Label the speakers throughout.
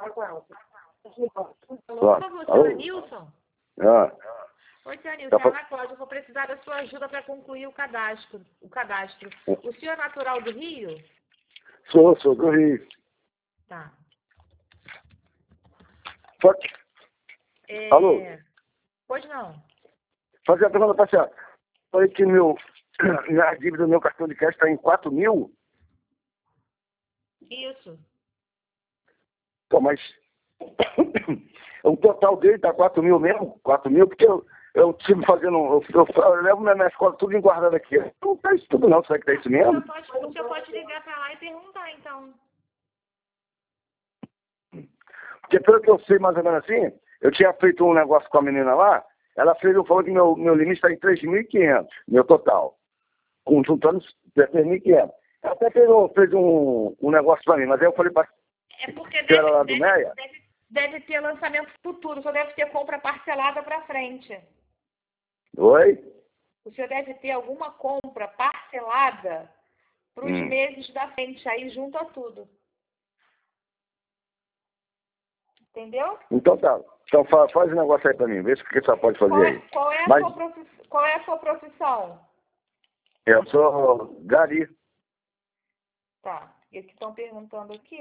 Speaker 1: Alô, por favor, senhor Nilson?
Speaker 2: Ah,
Speaker 1: Oi, senhor Nilson, é a Ana Cláudia, eu vou precisar da sua ajuda para concluir o cadastro. O senhor é natural do Rio?
Speaker 2: sou do Rio.
Speaker 1: Tá.
Speaker 2: Pode, alô?
Speaker 1: Pois não.
Speaker 2: Fazer a pergunta, parceiro. Falei que minha dívida do meu cartão de crédito está em 4 mil.
Speaker 1: Isso.
Speaker 2: Então, mas o total dele está 4 mil mesmo? 4 mil, porque eu tive fazendo. Eu levo na escola tudo guardado aqui. Não tá isso tudo, não. Será que tá isso mesmo?
Speaker 1: O senhor pode ligar para lá e perguntar, então.
Speaker 2: Porque pelo que eu sei, mais ou menos assim, eu tinha feito um negócio com a menina lá, ela falou que meu limite está em 3.500, meu total. Juntando 3.500. Ela até fez um negócio para mim, mas aí eu falei para
Speaker 1: É porque
Speaker 2: ela lá do Meia.
Speaker 1: deve ter lançamento futuro, só deve ter compra parcelada para frente.
Speaker 2: Oi?
Speaker 1: O senhor deve ter alguma compra parcelada para os meses da frente, aí junta tudo. Entendeu?
Speaker 2: Então tá. Então faz o negócio aí para mim, vê se o que você pode fazer aí.
Speaker 1: Qual é a sua profissão?
Speaker 2: Eu sou gari.
Speaker 1: Tá. E o que estão perguntando aqui?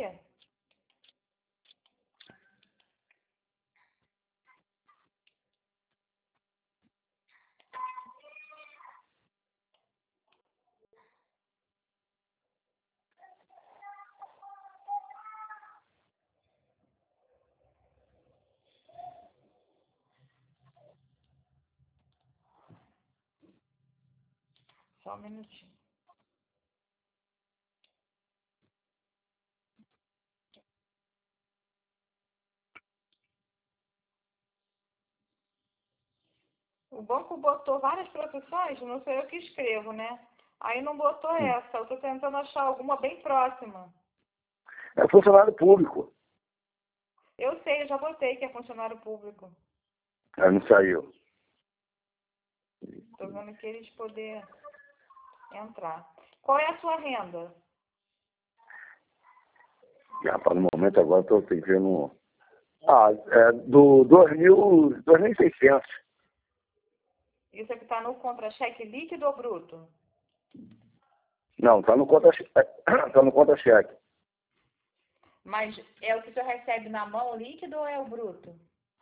Speaker 1: Só um minutinho. O banco botou várias profissões, não sei eu que escrevo, né? Aí não botou essa. Eu estou tentando achar alguma bem próxima.
Speaker 2: É funcionário público.
Speaker 1: Eu sei, eu já botei que é funcionário público.
Speaker 2: Aí não saiu.
Speaker 1: Estou vendo que eles poderem entrar. Qual é a sua renda?
Speaker 2: E, rapaz, no momento agora eu estou vendo. Do 2.600.
Speaker 1: Isso é que está no contra-cheque líquido ou bruto?
Speaker 2: Não, tá no contra-cheque.
Speaker 1: Mas é o que o senhor recebe na mão líquido ou é o bruto?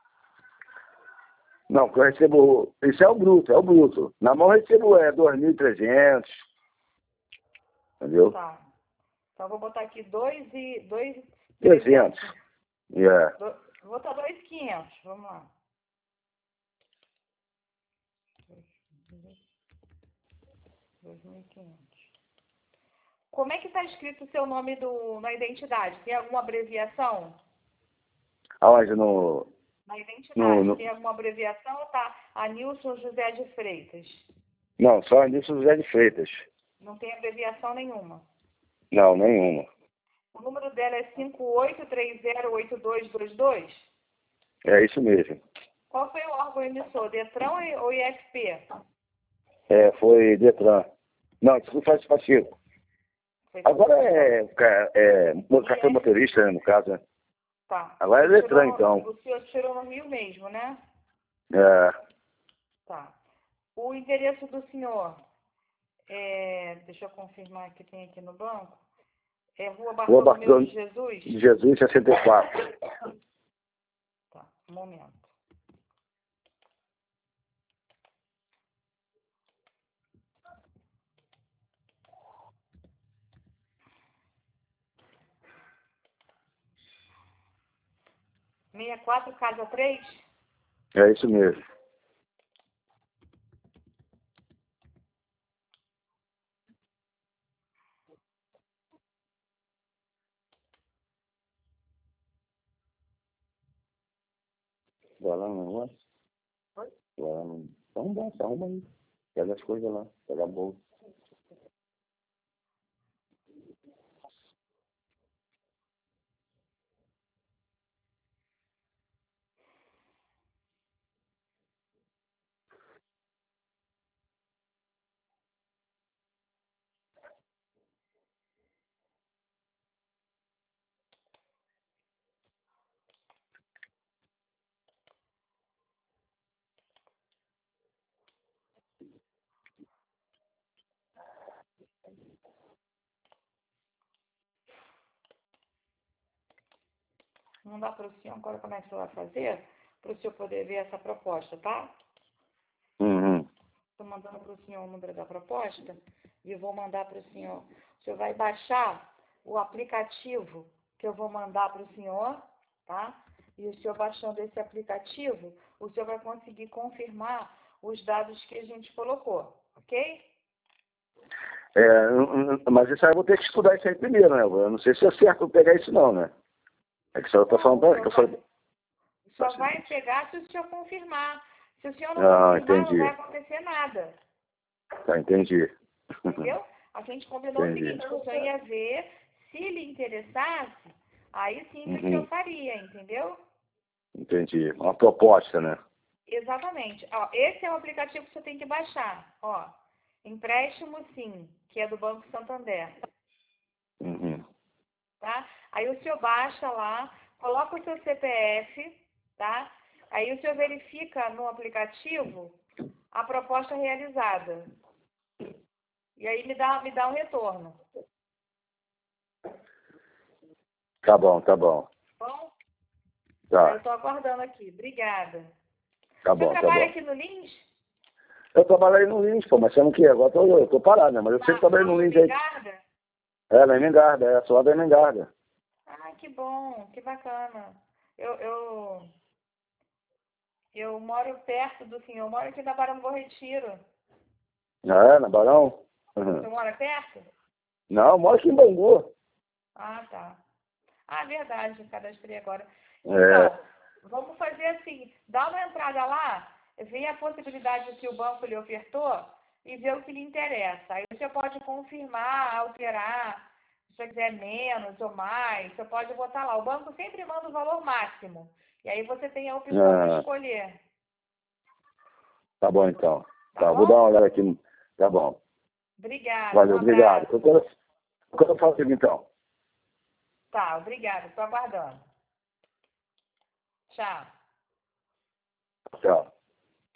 Speaker 2: Não, que eu recebo. Isso é o bruto. Na mão eu recebo 2.300. Entendeu?
Speaker 1: Tá. Então vou botar aqui 2.300.
Speaker 2: 300. Yeah.
Speaker 1: Vou botar 2.500. Vamos lá. 2.500. Como é que está escrito o seu nome na identidade? Tem alguma abreviação?
Speaker 2: Aonde no.
Speaker 1: Na identidade, tem alguma abreviação ou tá Anilson José de Freitas?
Speaker 2: Não, só Anilson José de Freitas.
Speaker 1: Não tem abreviação nenhuma?
Speaker 2: Não, nenhuma.
Speaker 1: O número dela é 58308222?
Speaker 2: É isso mesmo.
Speaker 1: Qual foi o órgão emissor? Detran ou IFP?
Speaker 2: Foi Detran. Não, isso faz passivo. Agora café motorista, né, no caso, né?
Speaker 1: Tá.
Speaker 2: Agora é Detran, então.
Speaker 1: O senhor tirou no Rio mesmo, né?
Speaker 2: É.
Speaker 1: Tá. O endereço do senhor, deixa eu confirmar que tem aqui no banco, é Rua Bartolomeu de Jesus?
Speaker 2: Jesus, 64.
Speaker 1: Tá, um momento. Meia quatro, casa 3?
Speaker 2: É isso mesmo. Vai lá no negócio? Vai lá no. Então, arruma aí. Pega as coisas lá, pega a bolsa.
Speaker 1: Vou mandar para o senhor agora como é que você vai fazer, para o senhor poder ver essa proposta, tá?
Speaker 2: Uhum.
Speaker 1: Estou mandando para o senhor o número da proposta e vou mandar para o senhor. O senhor vai baixar o aplicativo que eu vou mandar para o senhor, tá? E o senhor baixando esse aplicativo, o senhor vai conseguir confirmar os dados que a gente colocou, ok?
Speaker 2: Mas isso aí eu vou ter que estudar isso aí primeiro, né? Eu não sei se é certo eu pegar isso não, né? É que só eu tô falando pra...
Speaker 1: Só vai pegar se o senhor confirmar. Se o senhor não confirmar,
Speaker 2: entendi.
Speaker 1: não vai acontecer nada.
Speaker 2: Tá, entendi.
Speaker 1: Entendeu? A gente combinou
Speaker 2: Entendi.
Speaker 1: o seguinte, que o senhor ia ver, se lhe interessasse, aí sim que o senhor faria, entendeu?
Speaker 2: Entendi. Uma proposta, né?
Speaker 1: Exatamente. Ó, esse é o aplicativo que você tem que baixar. Ó, Empréstimo Sim, que é do Banco Santander.
Speaker 2: Uhum.
Speaker 1: Tá? Aí o senhor baixa lá, coloca o seu CPF, tá? Aí o senhor verifica no aplicativo a proposta realizada. E aí me dá um retorno.
Speaker 2: Tá bom, tá bom.
Speaker 1: Bom?
Speaker 2: Tá.
Speaker 1: Eu estou aguardando aqui. Obrigada.
Speaker 2: Tá
Speaker 1: Você
Speaker 2: bom, tá
Speaker 1: trabalha
Speaker 2: bom.
Speaker 1: aqui no Lins?
Speaker 2: Eu trabalhei no Lins, pô, mas sendo que agora eu tô parado, né? Mas eu sempre trabalhei no Lins aí.
Speaker 1: Engarda?
Speaker 2: Na Emengarda, sou lá da Emengarda.
Speaker 1: Ah, que bom, que bacana. Eu moro perto do senhor, eu moro aqui na Barão do Bom Retiro.
Speaker 2: Na Barão? Uhum.
Speaker 1: Você mora perto?
Speaker 2: Não, eu moro aqui em Bangu.
Speaker 1: Ah, tá. Ah, verdade, cadastrei agora.
Speaker 2: É.
Speaker 1: Então, vamos fazer assim, dá uma entrada lá, vê a possibilidade que o banco lhe ofertou e vê o que lhe interessa. Aí você pode confirmar, alterar, se você quiser menos ou mais, você pode botar lá. O banco sempre manda o valor máximo. E aí você tem a opção de escolher.
Speaker 2: Tá bom, então.
Speaker 1: Tá
Speaker 2: Vou
Speaker 1: bom?
Speaker 2: dar uma olhada aqui. Tá bom.
Speaker 1: Obrigada.
Speaker 2: Valeu,
Speaker 1: Um abraço.
Speaker 2: obrigado. Quando eu faço isso, então?
Speaker 1: Tá, obrigada. Estou aguardando. Tchau.
Speaker 2: Tchau.